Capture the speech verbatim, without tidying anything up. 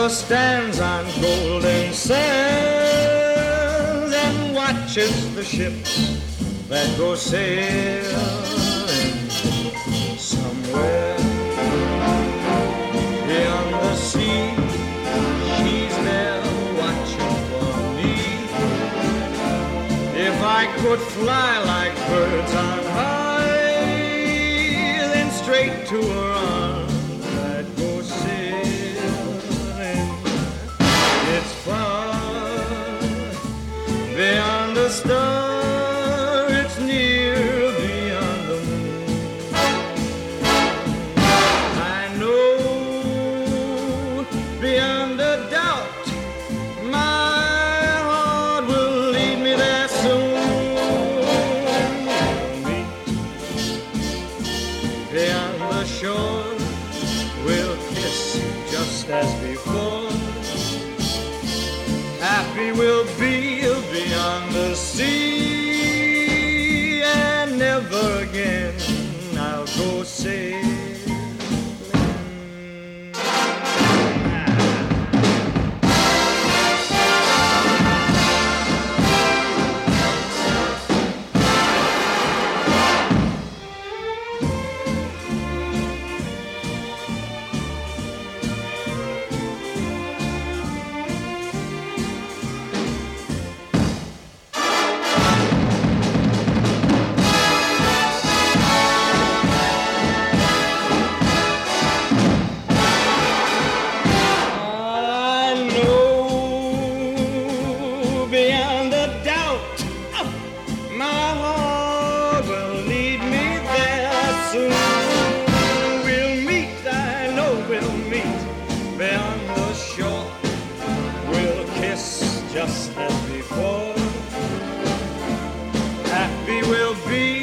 or stands on golden sands and watches the ships that go sailing somewhere beyond the sea. She's there watching for me. If I could fly like birds on high, then straight to her arms I'd go sailing. It's far beyond the star, it's near beyond the moon. I know beyond a doubt my heart will lead me there soon. We'll meet beyond the shore, we'll kiss just as before. Happy we'll be beyond the sea, and never again I'll go sailing. Beyond a doubt, my heart will lead me there soon. We'll meet, I know we'll meet beyond the shore. We'll kiss just as before. Happy we'll be